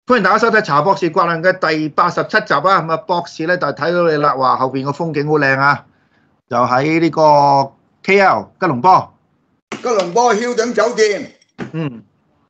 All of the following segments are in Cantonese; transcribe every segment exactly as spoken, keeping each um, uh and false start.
歡迎大家收睇查博士刮量嘅第八十七集啊！咁啊，博士咧就睇到你啦，話後邊個風景好靚啊！就喺呢個 K L 吉隆坡， 吉隆坡 Hilton 酒店。 嗯，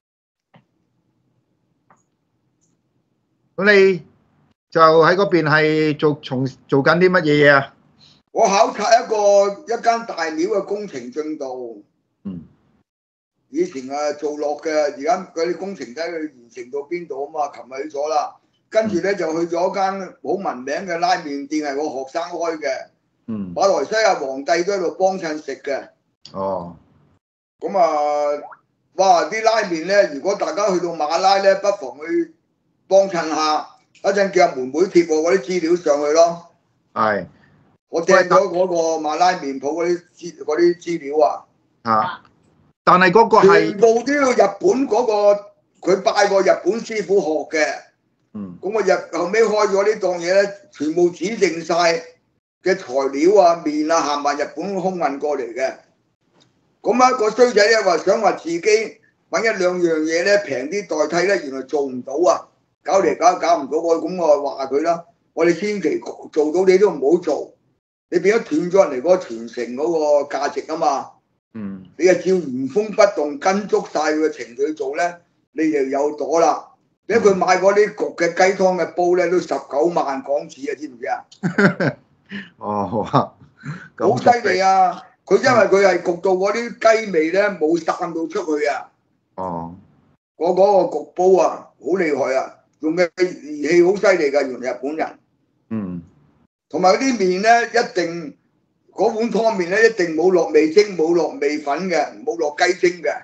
咁你就喺嗰邊係做從做緊啲乜嘢嘢啊？ 我考察一個一間大廟嘅工程進度。 嗯。 以前啊做落嘅，而家嗰啲工程睇佢完成到邊度啊嘛。琴日去咗啦，跟住咧就去咗間好聞名嘅拉麵店，係我學生開嘅。 嗯。 馬來西亞皇帝都喺度幫襯食嘅。 哦。 咁啊，哇！啲拉麵咧，如果大家去到馬拉咧，不妨去幫襯下。一陣叫阿妹妹貼我嗰啲資料上去咯。 係。 我訂咗嗰個馬拉麵鋪嗰啲資嗰啲資料啊。 嚇！但係嗰個係全部都要日本嗰個，佢拜過日本師傅學嘅。 嗯。 咁我日後尾開咗呢檔嘢咧，全部指定晒嘅材料啊、麵啊，行埋日本空運過嚟嘅。咁啊，個衰仔咧話想話自己揾一兩樣嘢咧平啲代替咧，原來做唔到啊！搞嚟搞搞唔到我，咁我話佢啦，我哋千祈做到你都唔好做，你變咗斷咗人哋嗰個傳承嗰個價值啊嘛。 嗯。 你係照原封不動跟足晒佢嘅程序做咧，你就有朵啦。因為佢買嗰啲焗嘅雞湯嘅煲咧，都十九萬港紙啊，知唔知啊？ 哦，好啊， 好犀利啊！佢因為佢係焗到嗰啲雞味咧冇散到出去啊。 哦。 我嗰個焗煲啊，好厲害啊！用嘅儀器好犀利㗎，原來日本人。 嗯。同埋嗰啲麵咧，一定嗰碗湯麵咧，一定冇落味精，冇落味粉嘅，冇落雞精嘅。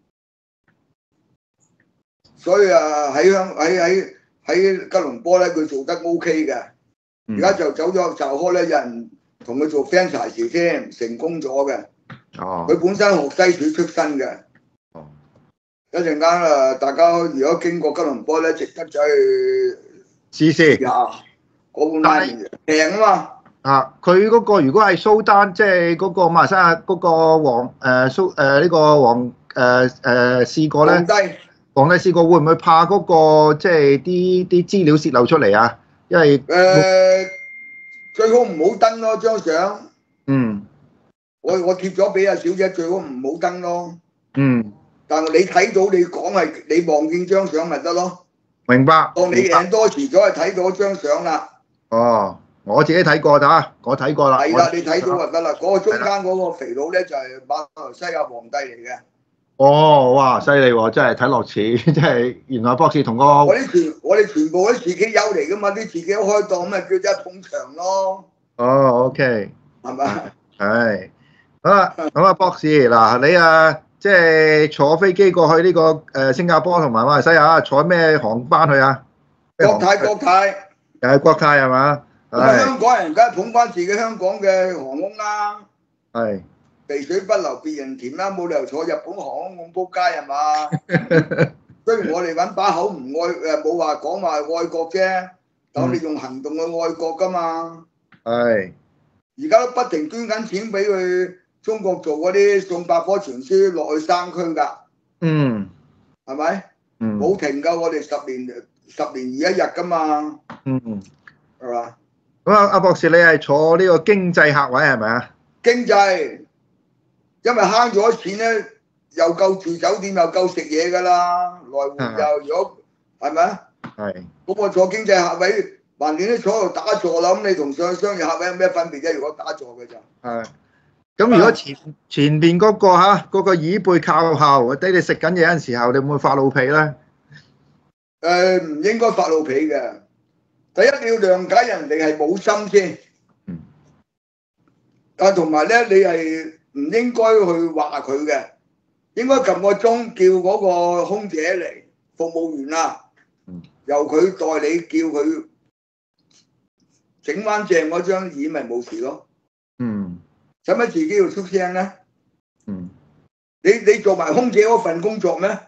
所以啊，喺香喺喺喺吉隆坡咧，佢做得 O K 嘅。而家就走咗就開咧，有人同佢做 franchise 先，成功咗嘅。 哦。 佢本身學西廚出身嘅。 哦。 一陣間啊，大家如果經過吉隆坡咧，值得走去試試。 呀，嗰碗拉麵平啊嘛。 啊！佢嗰個如果係蘇丹，即係嗰個馬來西亞嗰個皇誒蘇誒呢個皇誒誒試過咧。皇帝。皇帝試過會唔會怕嗰個即係啲啲資料泄漏出嚟啊？因為誒最好唔好登咯張相。 嗯。 我我貼咗俾阿小姐，最好唔好登咯。 嗯。 但係你睇到你講係你望見張相咪得咯。 明白。 當你贏多遲咗，係睇到張相啦。 哦。我自己睇過咋，我睇過啦。 係啦，你睇到就得啦。嗰個中間嗰個肥佬咧就係馬來西亞皇帝嚟嘅。 哦，哇，犀利喎！真係睇落似，即係原來博士同個我啲全我哋全部都自己友嚟噶嘛，啲自己開檔咪叫做一捧場咯。 哦，OK。 係咪？ 係。好啦，咁啊，博士嗱，你啊，即係坐飛機過去呢個誒新加坡同埋馬來西亞，坐咩航班去啊？ 國泰國泰。 又係國泰係嘛？ 咁啊，香港人梗係捧翻自己香港嘅航空啦。 係。 肥水不流別人田啦，冇理由坐日本航空咁撲街係嘛？雖然我哋揾把口唔愛誒，冇話講話愛國啫，但我哋用行動去愛國㗎嘛。 係。 而家都不停捐緊錢俾佢中國做嗰啲送百科全書落去山區㗎。 嗯。 係咪？ 嗯。 冇停㗎，我哋十年十年如一日㗎嘛。 嗯。 係嘛？ 咁啊，阿博士，你係坐呢個經濟客位係咪啊？ 經濟。因為慳咗錢咧，又夠住酒店，又夠食嘢㗎啦，來回又如果係咪啊？係。咁我坐經濟客位，橫掂都坐喺度打坐啦。咁你同上商業客位有咩分別啫？如果打坐嘅就係。咁如果前前邊嗰個嚇嗰個椅背靠後，等你食緊嘢嗰陣時候，你會唔會發老脾咧？ 誒，唔應該發老脾嘅。第一你要諒解人哋係冇心先。嗯。但同埋咧，你係唔應該去話佢嘅，應該撳個鐘叫嗰個空姐嚟，服務員啊，由佢代理叫佢整翻正嗰張椅咪冇事咯。嗯。使乜自己要出聲咧？嗯。你你做埋空姐嗰份工作咩？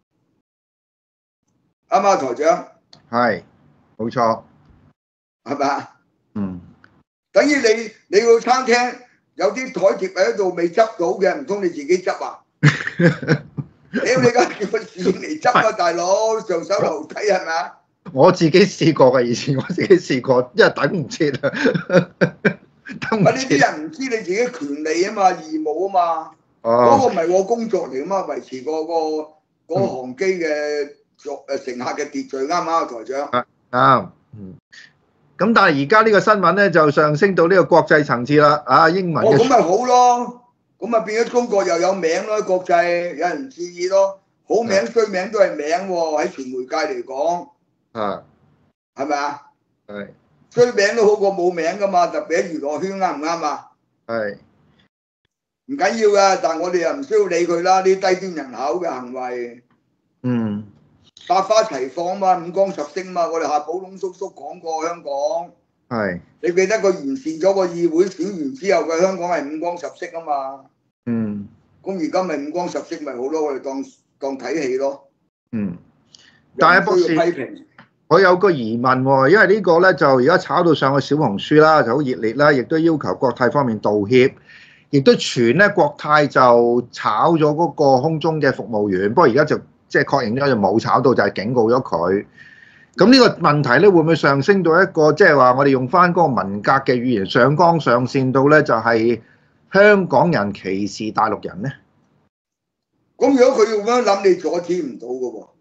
啱啱台長？係，冇錯。係咪啊？嗯。等於你你去餐廳。有啲台碟喺度未執到嘅，唔通你自己執啊？ 屌你而家叫個市嚟執啊，大佬上手樓梯係咪啊？ 我自己試過嘅，以前我自己試過，因為等唔切啊，等唔啊！呢切。 啲人唔知你自己權利啊嘛，義務啊嘛，嗰、 哦， 個唔係我工作嚟啊嘛，維持個個嗰航機嘅作誒乘客嘅秩序啱唔啱啊，台長？ 啊啱，嗯。咁但係而家呢個新聞咧就上升到呢個國際層次啦，啊英文哦，咁嘅。 咪好咯，咁咪變咗中國又有名咯，國際有人注意咯，好名衰名都係名喎，喺傳媒界嚟講， 啊， 係咪啊？ 係衰名都好過冇名噶嘛，特別喺娛樂圈啱唔啱啊？ 係唔緊要噶，但係我哋又唔需要理佢啦，啲低端人口嘅行為， 嗯百花齊放嘛，五光十色嘛，我哋夏寶龍叔叔講過香港。 係你記得佢完善咗個議會選完之後嘅香港係五光十色啊嘛， 嗯咁而家咪五光十色咪好咯，我哋當當睇戲咯。 嗯，但係博士， 又唔需要批評。 我有個疑問喎，因為呢個咧就而家炒到上去小紅書啦，就好熱烈啦，亦都要求國泰方面道歉，亦都傳咧國泰就炒咗嗰個空中嘅服務員，不過而家就即係確認咗就冇炒到，就係警告咗佢。咁呢個問題咧會唔會上升到一個即係話我哋用翻嗰個文革嘅語言上綱上線到咧，就係香港人歧視大陸人咧？ 咁如果佢要咁樣諗，你阻止唔到嘅喎。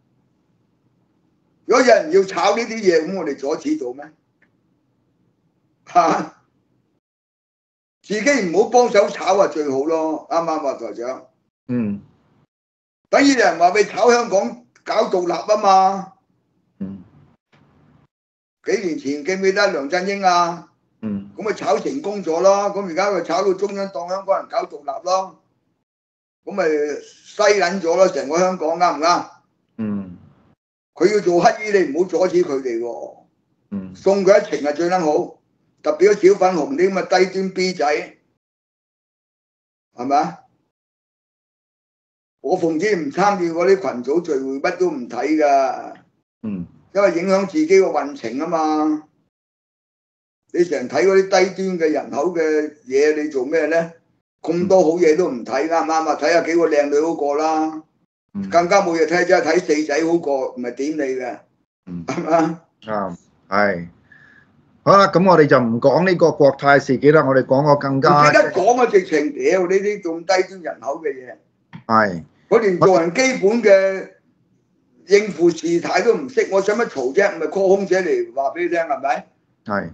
如果有人要炒呢啲嘢，咁我哋阻止到咩？嚇、啊，自己唔好幫手炒啊，最好咯，啱唔啱啊，台長？ 嗯。 等於有人話你炒香港搞獨立啊嘛。 嗯。 幾年前記唔記得梁振英啊？ 嗯。 咁咪炒成功咗咯，咁而家佢炒到中央當香港人搞獨立咯，咁咪西撚咗咯，成個香港啱唔啱？ 嗯。 佢要做乞兒，你唔好阻止佢哋喎。 嗯。送佢一程係最撚好，特別嗰小粉紅啲咁嘅低端 B 仔，係咪啊？我奉旨唔參與嗰啲群組聚會，乜都唔睇㗎。 嗯。因為影響自己個運程啊嘛。你成日睇嗰啲低端嘅人口嘅嘢，你做咩咧？咁多好嘢都唔睇，啱唔啱啊？睇下幾個靚女好過啦，嗯、更加冇嘢睇，真係睇四仔好過，唔係點你嘅，係嘛？ 啱，係。好啦，咁我哋就唔講呢個國泰事件啦，我哋講個更加。唔記得講啊！直情屌呢啲咁低端人口嘅嘢，係我連做人基本嘅應付事態都唔識，我使乜嘈啫？唔係 call 空姐嚟話俾你聽係咪？係。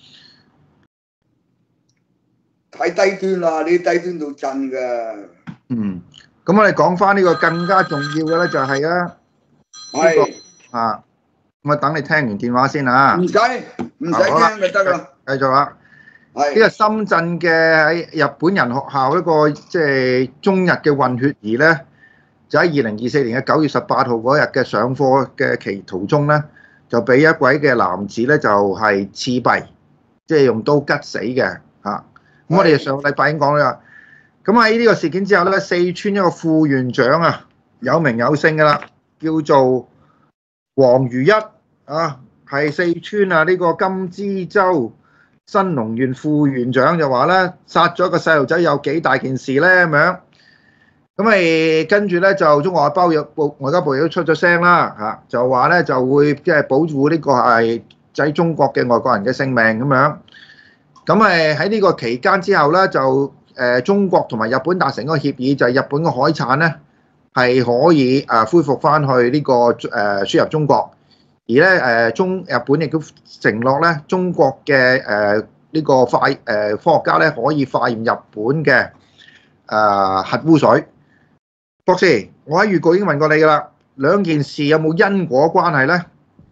太低端啦！呢啲低端到震㗎。嗯， 咁我哋講翻呢個更加重要嘅咧，就係咧，係啊，咁啊等你聽完電話先啊。唔使唔使聽就得啦。繼續啦。係。呢個深圳嘅喺日本人學校一個即係中日嘅混血兒咧，就喺二零二四年嘅九月十八號嗰日嘅上課嘅期途中咧，就俾一位嘅男子咧就係刺斃，即係用刀吉死嘅嚇。咁我哋上個禮拜已經講啦，咁喺呢個事件之後咧，四川一個副縣長啊，有名有姓噶啦，叫做黃如一啊，係四川啊呢個甘孜州新隆縣副縣長，就話咧殺咗個細路仔有幾大件事咧咁樣，咁咪跟住咧就中國外交部外交部亦都出咗聲啦嚇，就話咧就會即係保護呢個係喺中國嘅外國人嘅性命咁樣。咁誒喺呢個期間之後咧，就誒中國同埋日本達成一個協議，就係日本嘅海產咧係可以誒恢復翻去呢個誒輸入中國，而咧誒中日本亦都承諾咧，中國嘅誒呢個化誒科學家咧可以化驗日本嘅誒核污水。博士，我喺預告已經問過你㗎啦，兩件事有冇因果關係咧？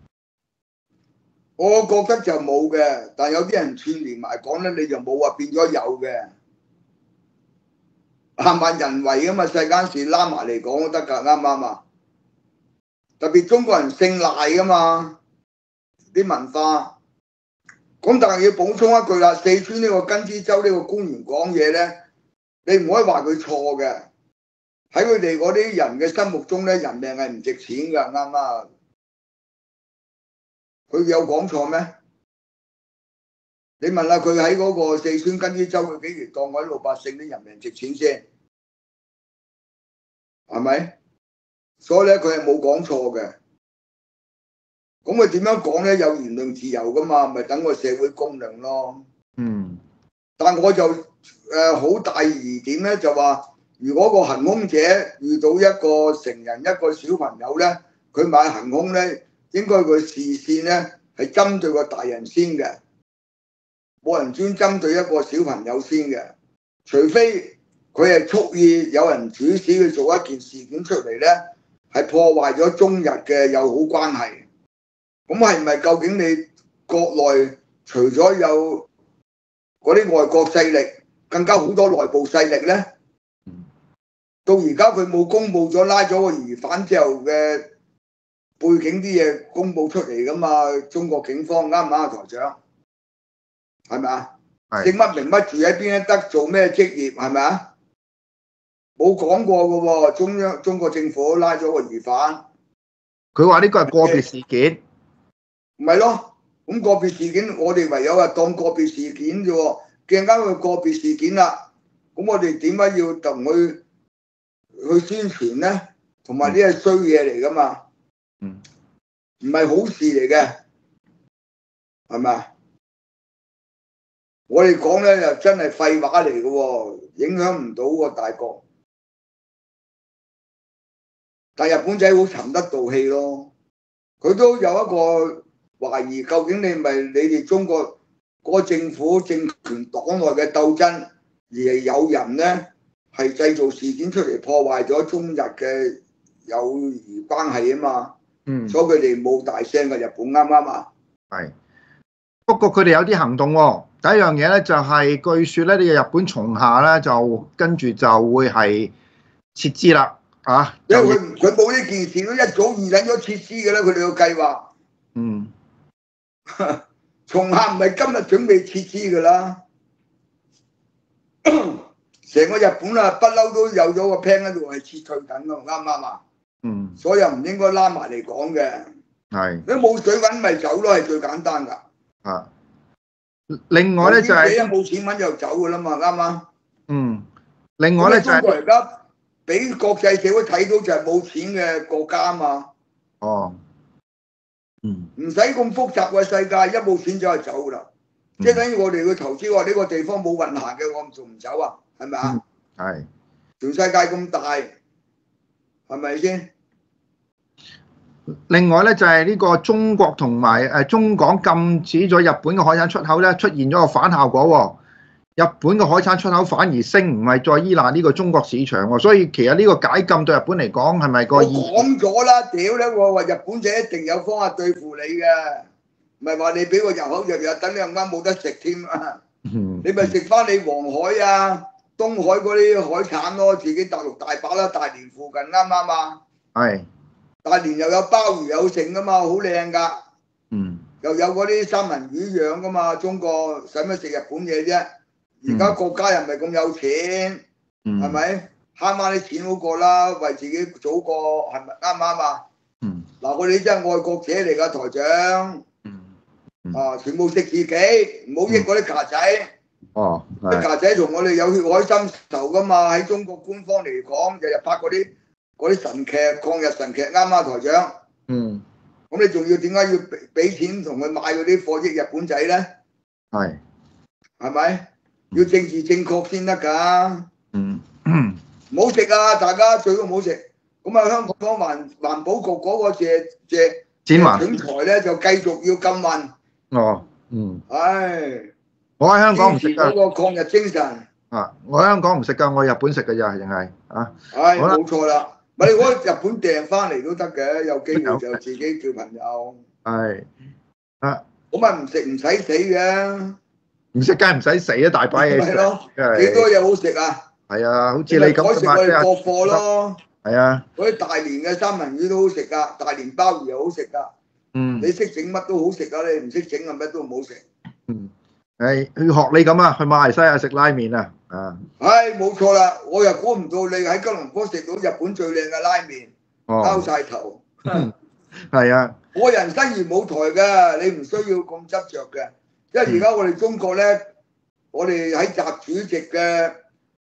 我覺得就冇嘅，但有啲人串連埋講咧，你就冇話變咗有嘅，係咪人為噶嘛？世間事拉埋嚟講都得㗎，啱唔啱啊？特別中國人姓賴噶嘛，啲文化。咁但係要補充一句啦，四川呢個甘孜州呢個官員講嘢咧，你唔可以話佢錯嘅。喺佢哋嗰啲人嘅心目中咧，人命係唔值錢㗎，啱唔啱？佢有講錯咩？你問下佢喺嗰個四川甘孜州，佢幾時當嗰啲老百姓啲人命值錢先？ 係咪？所以咧，佢係冇講錯嘅。咁佢點樣講咧？有言論自由噶嘛，咪等個社會公論咯。 嗯。 但我就誒好、呃、大疑點咧，就話如果個行兇者遇到一個成人一個小朋友咧，佢買行兇咧，應該佢視線咧係針對個大人先嘅，冇人專針對一個小朋友先嘅，除非佢係蓄意有人主使佢做一件事件出嚟咧，係破壞咗中日嘅友好關係。咁係咪究竟你國內除咗有嗰啲外國勢力，更加好多內部勢力咧？到而家佢冇公佈咗拉咗個疑犯之後嘅背景啲嘢公佈出嚟噶嘛？中國警方啱唔啱啊，台長？係咪啊？姓乜名乜住喺邊一得做咩職業係咪啊？冇講過嘅喎，中央中國政府拉咗個疑犯， 佢話呢個係個別事件。 唔係咯，咁個別事件我哋唯有係當個別事件啫喎，更加佢個別事件啦，咁我哋點解要同佢去宣傳咧？同埋呢係衰嘢嚟噶嘛， 嗯， 唔係好事嚟嘅，係咪？我哋講咧又真係廢話嚟嘅喎，影響唔到個大國。但日本仔好沉得道氣咯，佢都有一個懷疑，究竟你咪你哋中國嗰個政府政權黨內嘅鬥爭，而係有人咧係製造事件出嚟破壞咗中日嘅友誼關係啊嘛。 嗯， 所以佢哋冇大聲嘅，日本啱唔啱啊？ 係，不過佢哋有啲行動喎、哦。第一樣嘢咧就係、是、據說咧，呢個日本松下咧就跟住就會係撤資啦，啊！ 因為佢佢冇呢件事都一早預引咗撤資嘅啦，佢哋個計劃。 嗯。 松下唔係今日準備撤資噶啦，成個日本啊不嬲都有咗個 plan 喺度係撤退緊咯，啱唔啱啊？ 嗯。 所以又唔應該拉埋嚟講嘅。 係。 你冇水揾咪走咯，係最簡單噶。 啊。另外咧就係冇錢揾就走噶啦嘛，啱嗎？ 嗯。另外咧就係、是、 中國而家俾國際社會睇到就係冇錢嘅國家啊嘛。 哦。嗯。唔使咁複雜嘅世界，一冇錢就係走啦。即係等於我哋去投資話呢個地方冇運行嘅，我仲唔走啊？係咪啊？ 係、嗯。 全世界咁大，係咪先？ 另外咧就係呢個中國同埋誒中港禁止咗日本嘅海產出口咧，出現咗個反效果喎。日本嘅海產出口反而升，唔係再依賴呢個中國市場喎。所以其實呢個解禁對日本嚟講係咪個意義？我講咗啦，屌咧！我話日本仔一定有方法對付你嘅，唔係話你俾個入口藥藥，等你啱啱冇得食添啊！你咪食翻你黃海啊、東海嗰啲海產咯，自己大陸大把啦，大連附近啱唔啱啊？係。大連又有鮑魚有剩噶嘛，好靚噶。嗯。又有嗰啲三文魚養噶嘛，中國使乜食日本嘢啫？而家國家又唔係咁有錢，係咪慳翻啲錢好過啦？為自己祖國係咪啱唔啱啊？嗯。嗱，我哋真係愛國者嚟噶，台長。嗯。啊，全部食自己，唔好益嗰啲架仔。哦。啲架仔同我哋有血海深仇噶嘛？喺中國官方嚟講，日日拍嗰啲嗰啲神劇、抗日神劇，啱啱台長？嗯。咁你仲要點解要俾俾錢同佢買嗰啲貨益日本仔咧？係。係咪？要政治正確先得㗎。嗯。唔好食啊！大家最好唔好食。咁啊，香港環環保局嗰個謝謝謝總裁咧，就繼續要禁運。哦。嗯。唉。我喺香港唔食㗎。嗰個抗日精神。啊！我喺香港唔食㗎，我喺日本食㗎咋，定係啊？係冇錯啦。咪你嗰日本訂翻嚟都得嘅，有機會就自己叫朋友。係。啊。咁啊唔食唔使死嘅。唔食梗係唔使死啊！大把嘢食。係咯。幾多嘢好食啊？係啊，好似你咁食我哋國貨咯。係啊。嗰啲大連嘅三文魚都好食㗎，大連鮑魚又好食㗎。嗯。你識整乜都好食㗎，你唔識整啊乜都唔好食。嗯。誒，去學你咁啊，去馬來西亞食拉麵啊！啊。係冇錯啦，我又估唔到你喺吉隆坡食到日本最靚嘅拉麵，包曬頭。係啊。我人生如舞台㗎，你唔需要咁執著嘅，因為而家我哋中國咧，我哋喺習主席嘅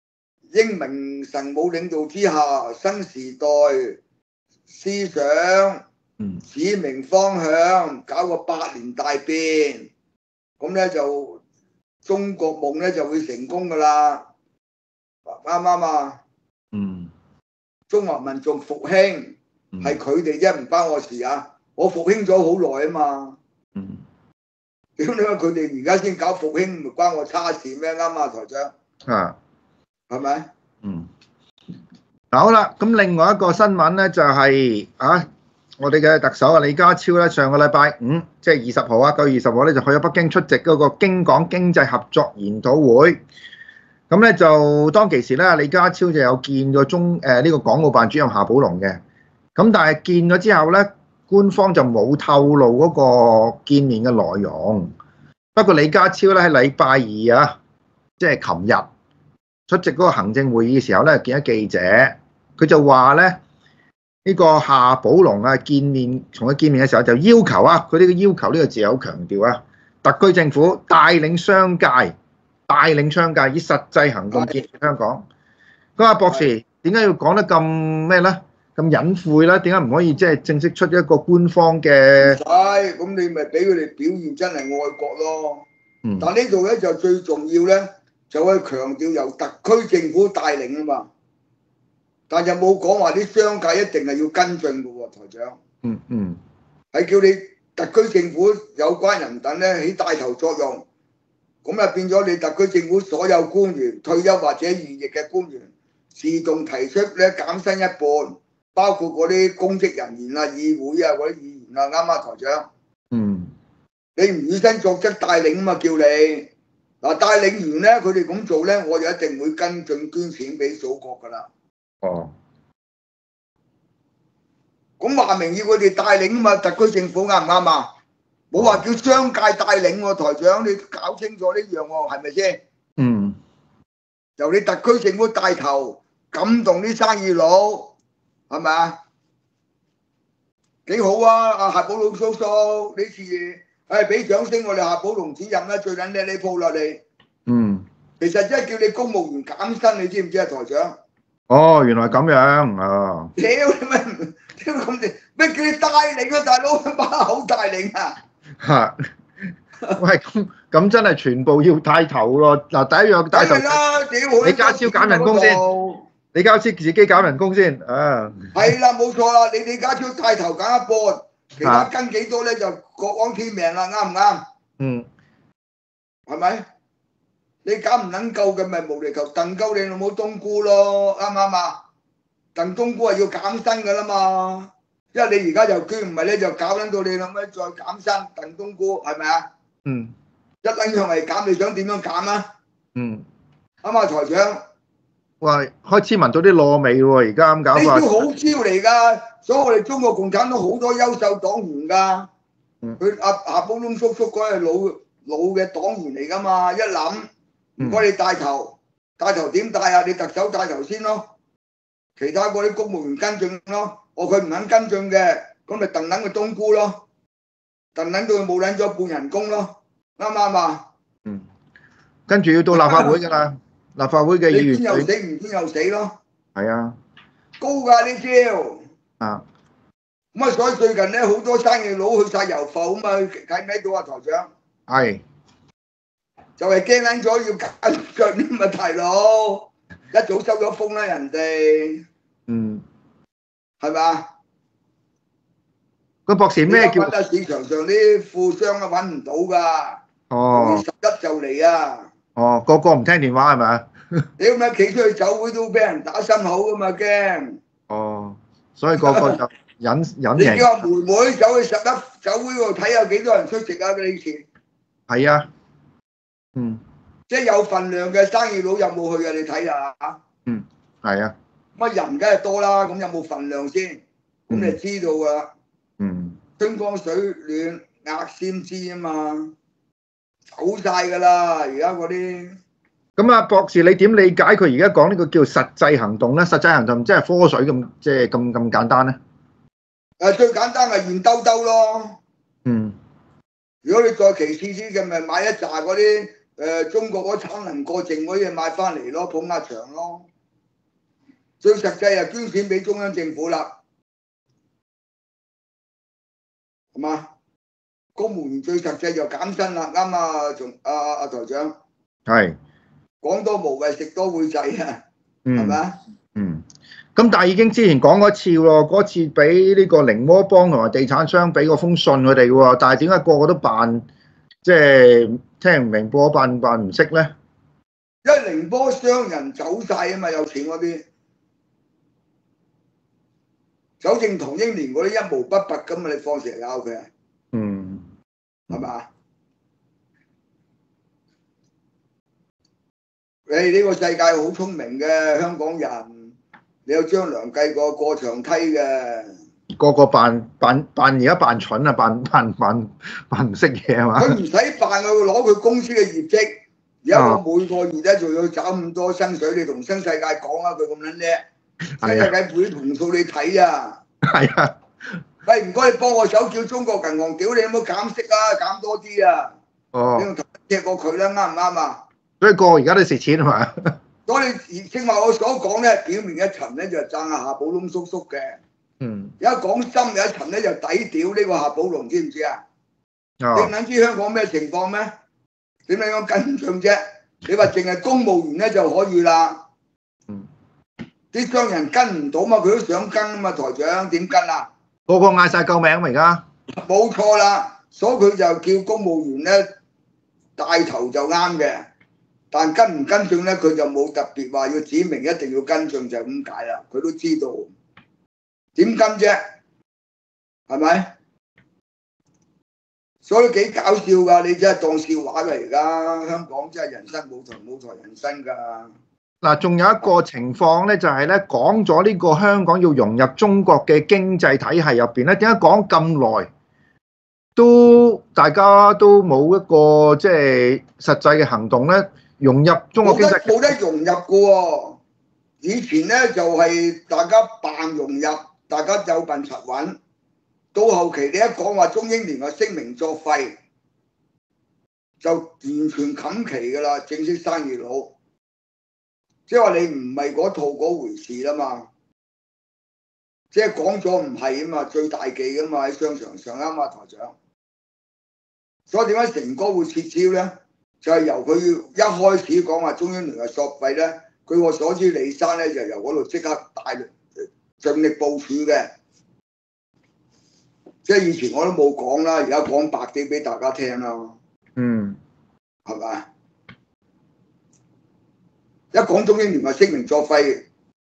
英明神武領導之下，新時代思想、指明方向，搞個百年大變，咁咧就中國夢咧就會成功噶啦，啱唔啱啊？嗯。中華民族復興係佢哋啫，唔關我事啊！我復興咗好耐啊嘛。嗯。屌你話佢哋而家先搞復興，唔關我差事咩？啱啊，台長。啊。係咪？嗯。嗱好啦，咁另外一個新聞咧就係啊，我哋嘅特首啊李家超咧上個禮拜五，即係二十號啊，九月二十號咧就去咗北京出席嗰個京港經濟合作研討會。咁咧就當其時咧，李家超就有見過中誒呢個港澳辦主任夏寶龍嘅。咁但係見咗之後咧，官方就冇透露嗰個見面嘅內容。不過李家超咧喺禮拜二啊，即係琴日出席嗰個行政會議嘅時候咧，見咗記者，佢就話咧呢個夏寶龍啊見面，同佢見面嘅時候就要求啊，佢呢個要求呢個字好強調啊，特區政府帶領商界。帶領商界以實際行動建設香港。咁阿博士點解要講得咁咩咧？咁隱晦咧？點解唔可以即係正式出一個官方嘅？唔使，咁你咪俾佢哋表現真係愛國咯。嗯。但呢度咧就最重要咧，就係強調由特區政府帶領啊嘛。但就冇講話啲商界一定係要跟進嘅喎，台長。嗯嗯。係叫你特區政府有關人等咧起帶頭作用。咁啊變咗你特區政府所有官員退休或者現役嘅官員，自動提出咧減薪一半，包括嗰啲公職人員啊、議會啊嗰啲議員啊，啱啱台長？嗯。你唔以身作則帶領啊嘛，叫你嗱帶領完咧，佢哋咁做咧，我就一定會跟進捐錢俾祖國噶啦。哦。咁話明要佢哋帶領啊嘛，特區政府啱唔啱啊？冇話叫商界帶領喎，台長你搞清楚呢樣喎，係咪先？嗯。由你特區政府帶頭感動啲生意佬，係咪啊？幾好啊！阿夏寶龍叔叔呢次，誒俾掌聲我哋夏寶龍主任啦，最撚叻呢鋪啦你。嗯。其實真係叫你公務員減薪，你知唔知啊，台長？哦，原來咁樣啊！屌你咩？屌咁哋咩叫你帶領啊，大佬把口帶領啊！嚇！喂，咁咁真係全部要帶頭咯。嗱，第一樣帶頭。梗係啦，屌！李家超減人工先。李家超自己減人工先。啊。係啦，冇錯啦。你李家超帶頭減一半，其他跟幾多咧就各安天命啦，啱唔啱？嗯。係咪？你減唔撚夠嘅咪無厘頭燉鳩你老母冬菇咯，啱唔啱啊？燉冬菇係要減薪㗎啦嘛。因為你而家就捐，唔係咧就搞撚到你諗咩再減薪燉冬菇，係咪啊？嗯。一撚樣嚟減，你想點樣減啊？嗯。啱嘛，台長。喂，開始聞到啲燶味喎，而家咁搞法。呢招好招嚟㗎，所以我哋中國共產黨好多優秀黨員㗎。嗯。佢阿夏寶龍叔叔嗰係老老嘅黨員嚟㗎嘛，一諗，唔該你帶頭，帶頭點帶啊？你特首帶頭先咯，其他嗰啲公務員跟進咯。哦，佢唔肯跟進嘅，咁咪燉撚佢冬菇咯，燉撚到佢冇撚咗半人工咯，啱唔啱啊？嗯，跟住要到立法會㗎啦，立法會嘅議員。你邊又死唔邊又死咯？係啊，高㗎呢招。啊，咁啊，所以最近咧好多生意佬去晒油埠啊嘛，睇唔睇到啊，台長？係，就係驚撚咗要跟進啊嘛，大佬，一早收咗風啦人哋。嗯。係嘛？個博士咩叫？而家市場上啲富商啊揾唔到㗎。哦。十一就嚟啊！哦，個個唔聽電話係咪啊？你咁樣企出去酒會都俾人打心口㗎嘛驚。哦，所以個個就隱隱形。你叫阿妹妹走去十一酒會嗰度睇下幾多人出席啊？你以前。係啊。嗯。即係有份量嘅生意佬有冇去啊？你睇下嚇。嗯，係啊。乜人梗係多啦，咁有冇份量先？咁你知道噶。嗯。春江水暖鴨先知啊嘛，走晒噶啦，而家嗰啲。咁啊，博士，你點理解佢而家講呢個叫實際行動咧？實際行動即係科水咁，即係咁咁簡單咧？誒，最簡單係現兜兜咯。嗯。如果你再其次啲嘅，咪買一紮嗰啲誒中國嗰產能過剩嗰啲嘢買翻嚟咯，捧下場咯。 最實際就捐錢俾中央政府啦，係嘛？公務員最實際就減薪啦，啱啊，仲阿阿台長。 係講多無謂，食多會滯啊，係咪啊？ 嗯，咁但係已經之前講過一次咯，嗰次俾呢個寧魔幫同埋地產商俾個封信佢哋喎，但係點解個個都扮即係聽唔明波扮扮唔識咧？ 因為寧波商人走晒啊嘛，有錢嗰啲，走正唐英年嗰啲一毛不拔咁嘛，你放蛇咬佢啊？ 嗯， 係嘛？你呢個世界好聰明嘅香港人，你有張良計過過牆梯嘅， 個個扮扮扮而家扮蠢啊，扮扮扮扮唔識嘢係嘛？ 佢唔使扮，佢攞佢公司嘅業績。而家我每個月咧仲要找咁多薪水，你同新世界講啊，佢咁撚叻，新世界背盤數你睇啊！ 係啊， 喂，唔該你幫我手叫中國銀行屌你有冇減息啊，減多啲啊！ 哦， 你用頭踢過佢啦，啱唔啱啊？ 所以個個而家都食錢係嘛？ 所以正話我所講咧，表面一層咧就讚下夏寶龍叔叔嘅， 嗯， 而家講深嘅一層咧就抵屌呢個夏寶龍，知唔知啊？ 哦， 你唔知香港咩情況咩？點樣樣跟進啫？你話淨係公務員咧就可以啦。 嗯， 啲商人跟唔到嘛，佢都想跟啊嘛，台長點跟啊？ 個個嗌晒救命嘛而家。 冇錯啦，所以佢就叫公務員咧帶頭就啱嘅，但跟唔跟進咧，佢就冇特別話要指明一定要跟進就咁解啦。佢都知道點跟啫，係咪？所以幾搞笑㗎，你真係當笑話㗎而家，香港真係人生舞台舞台人生㗎。 嗱，仲有一個情況咧，就係咧講咗呢個香港要融入中國嘅經濟體系入邊咧，點解講咁耐都大家都冇一個即係實際嘅行動咧？融入中國經濟冇得融入㗎喎。以前咧就係大家扮融入，大家有笨柒揾。到後期你一講話中英聯合聲明作廢，就完全冚旗㗎啦，正式生意佬。即係話你唔係嗰套嗰回事啦嘛，即係講咗唔係啊嘛，最大忌㗎嘛喺商場上啊嘛，台長。所以點解成哥會撤招咧？就係、是、由佢一開始講話中英聯合作廢咧，據我所知，李生咧就由嗰度即刻大力盡力部署嘅。即係以前我都冇講啦，而家講白啲俾大家聽啦。 嗯， 係咪？一講中英聯合聲明作廢，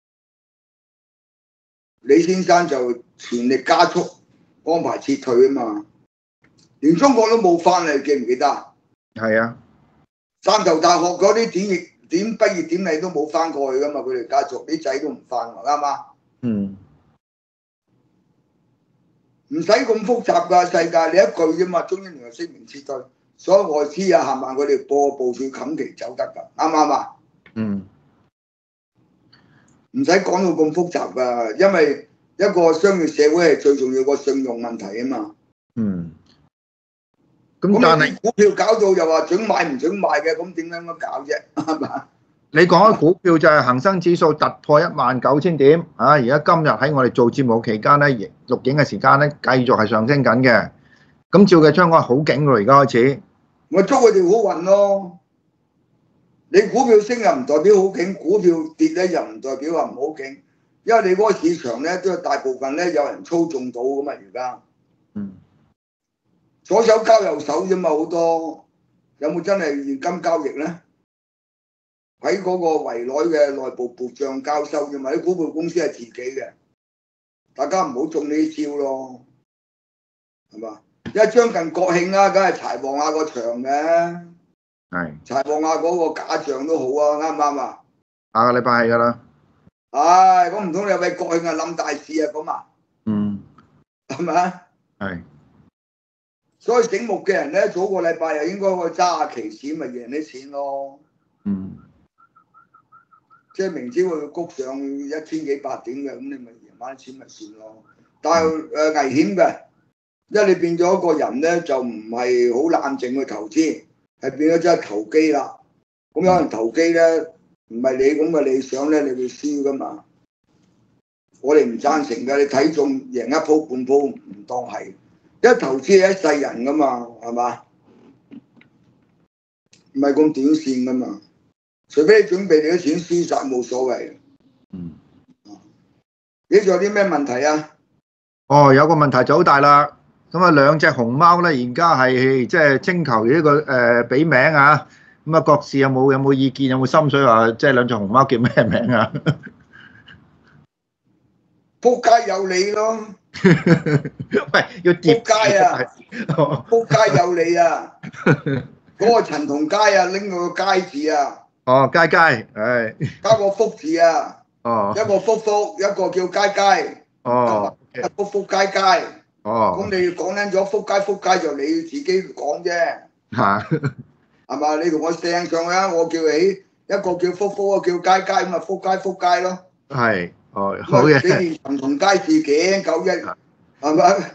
李先生就全力加速安排撤退啊嘛。連中國都冇翻嚟，記唔記得啊？ 係啊， 汕頭大學嗰啲典業典畢業典禮都冇翻過去噶嘛，佢哋家族啲仔都唔翻，啱嘛？ 嗯。 唔使咁複雜㗎世界，你一句啫嘛，中英聯合聲明撤退，所有外資啊、冚唪唥佢哋播部署冚旗走得㗎，啱唔啱啊？嗯。唔使講到咁複雜㗎，因為一個商業社會係最重要個信用問題啊嘛。嗯。咁但係股票搞到又話準買唔準賣嘅，咁點樣咁搞啫？係嘛？ 你講開股票就係恒生指數突破一萬九千點啊！而家今日喺我哋做節目期間咧，錄影嘅時間咧，繼續係上升緊嘅。咁照嘅香港好勁喎，而家開始。 我祝佢哋好運咯。你股票升又唔代表好勁，股票跌咧又唔代表話唔好勁，因為你嗰個市場咧都係大部分咧有人操縱到㗎嘛，而家。嗯。左手交右手啫嘛，好多。有冇真係現金交易咧？喺嗰個圍內嘅內部部帳交收啫嘛，啲股票公司係自己嘅，大家唔好中呢啲招咯，係嘛？因為將近國慶啦，梗係柴旺亞個場嘅，係柴旺亞嗰個假象都好啊，啱唔啱啊？ 下個禮拜係㗎啦。 唉，咁唔通你為國慶啊冧大市啊咁啊？嗯，係咪啊？係。所以醒目嘅人咧，早個禮拜又應該去揸下期錢，咪贏啲錢咯。嗯。即係明知會谷上一千幾百點嘅，咁你咪贏翻啲錢咪算咯。但係誒、呃、危險嘅，因為你變咗一個人咧，就唔係好冷靜去投資，係變咗真係投機啦。咁有人投機咧，唔係你咁嘅理想咧，你會輸噶嘛。 我哋唔贊成㗎。你睇中贏一鋪半鋪唔當係，一投資係一世人㗎嘛，係嘛？唔係咁短線㗎嘛。除非你準備你啲錢輸晒冇所謂。 嗯。 你仲有啲咩問題啊？ 哦，有個問題就好大啦。咁啊，兩隻熊貓咧，而家係即係徵求呢個誒俾名啊。咁啊，各自有冇有冇意見？有冇心水話即係兩隻熊貓叫咩名啊？ 仆街有你咯！ 喂，要仆街啊！仆街有你啊！嗰個陳同佳啊，拎個佳字啊！ 哦，佳佳，唉， 加個福字啊！ 哦， 一個福福，一個叫佳佳。 哦， 福福佳佳。 哦。 咁你講緊咗福佳福佳就你自己講啫。 嚇。 係嘛？你同我掟上去啊！我叫你一個叫福福，一個叫佳佳，咁啊福佳福佳咯。係。 哦，好嘅。 你連陳同佳字嘅九一係咪？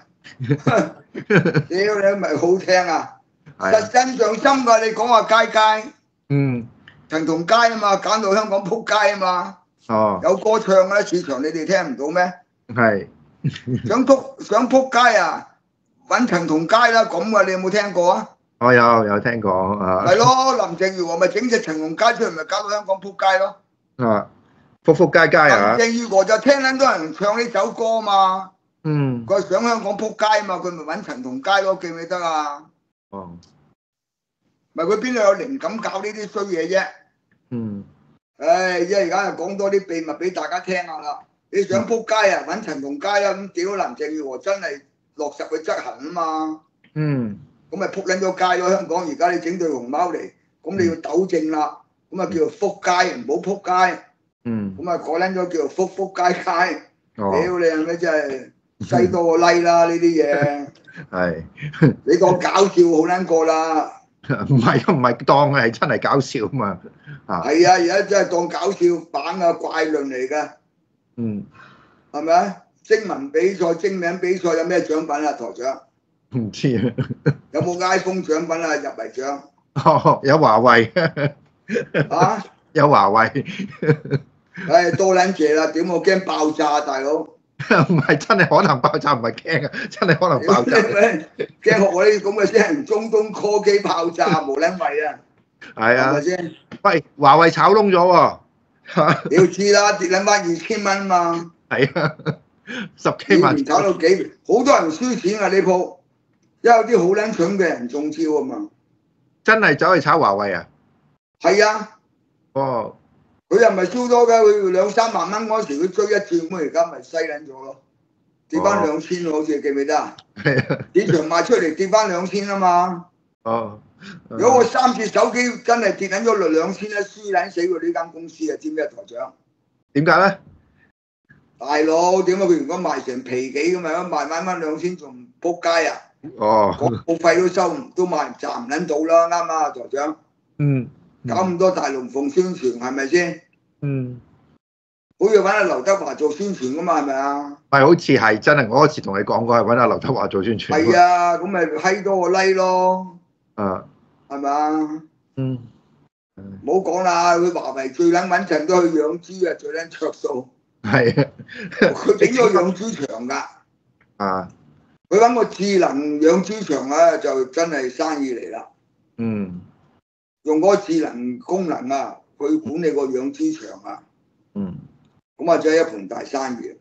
屌你咪好聽啊！實真上心㗎，你講話佳佳。嗯。陳同佳啊嘛，揀到香港撲街啊嘛。哦。有歌唱嘅市場，你哋聽唔到咩？係。想撲想撲街啊！揾陳同佳啦，咁啊，你有冇聽過啊？我有有聽過啊。係咯，林鄭月娥咪整隻陳同佳出嚟，咪搞到香港撲街咯。啊，福福佳佳啊！林鄭月娥就聽緊多人唱呢首歌嘛。嗯。佢想香港撲街嘛，佢咪揾陳同佳咯，記唔記得啊？哦。咪佢邊度有靈感搞呢啲衰嘢啫？嗯。唉，因為而家又講多啲秘密俾大家聽下啦。你想撲街啊？揾陳同佳啊！咁屌林鄭月娥真係落實去執行啊嘛。嗯。咁咪撲撚咗街咯！香港而家你整對熊貓嚟，咁你要糾正啦。咁啊叫做福街，唔好撲街。嗯。咁啊改撚咗叫做福福街街。哦。屌你係咪真係西多個 like 啦？呢啲嘢。係。你當搞笑好撚過啦。唔係唔係當係真係搞笑嘛。啊。係啊！而家真係當搞笑版啊怪論嚟㗎。嗯。係咪啊？徵文比賽、徵名比賽有咩獎品啊？台長？唔知啊。有冇 iPhone 獎品啊？入圍獎？哦，有華為。啊？有華為。唉，多撚謝啦！點我驚爆炸，大佬。唔係真係可能爆炸，唔係驚啊！真係可能爆炸。驚學我呢啲咁嘅先，中東科技爆炸無撚為啊！係啊。係咪先？喂，華為炒窿咗喎。你要知啦，跌撚翻二千蚊嘛。係啊。十幾萬。炒到幾？好多人輸錢啊！呢鋪。因為有啲好撚蠢嘅人中招啊嘛！真係走去炒華為啊？係啊！哦，佢又唔係燒多㗎，佢兩三萬蚊嗰時佢追一轉，咁而家咪犀撚咗咯，跌翻兩千喎，好似記唔記得啊？係啊！市場賣出嚟跌翻兩千啊嘛！哦，如果我三隻手機真係跌緊咗落兩千咧，輸撚死佢呢間公司啊！知唔知啊，台長？點解咧？大佬點解佢如果賣成皮幾咁樣，賣翻翻兩千仲唔撲街啊？哦，廣告費都收唔都賣賺唔撚到啦，啱啊，台長。嗯。搞咁多大龍鳳宣傳係咪先？嗯。好似揾阿劉德華做宣傳噶嘛，係咪啊？係，好似係真係，我嗰次同你講過係揾阿劉德華做宣傳。係啊，咁咪閪多個 like 咯。啊。係咪啊？嗯。唔好講啦，佢華為最撚穩陣都去養豬啊，最撚着數。係啊。佢整咗養豬場㗎。啊。佢揾個智能養豬場啊，就真係生意嚟啦。嗯。用嗰個智能功能啊，去管理個養豬場啊。嗯。咁啊，真係一盤大生意。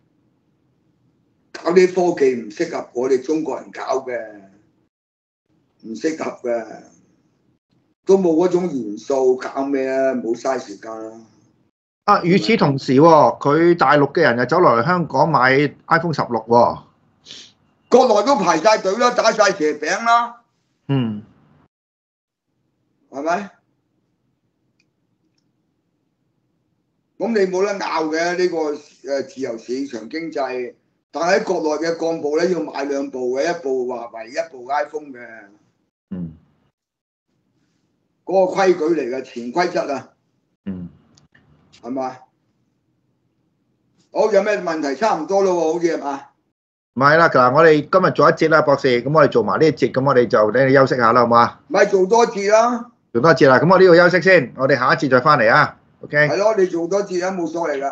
搞啲科技唔適合我哋中國人搞嘅，唔適合嘅，都冇嗰種元素，搞咩啊？冇嘥時間啦。啊，與此同時喎，佢大陸嘅人又走落嚟香港買 iPhone 十六喎。國內都排晒隊啦，打晒蛇餅啦。嗯。係咪？咁你冇得拗嘅呢個誒自由市場經濟，但係喺國內嘅幹部咧要買兩部嘅，一部華為，一部 iPhone 嘅。嗯。嗰個規矩嚟嘅，潛規則啊。嗯。係嘛？好，有咩問題？差唔多咯喎，好似係嘛？唔係啦，嗱，我哋今日做一節啦，博士，咁我哋做埋呢一節，咁我哋就俾你休息下啦，好唔好啊？咪做多節啦，做多節啦，咁我呢度休息先，我哋下一節再翻嚟啊 ，OK？係咯，你做多節啦，冇所謂噶。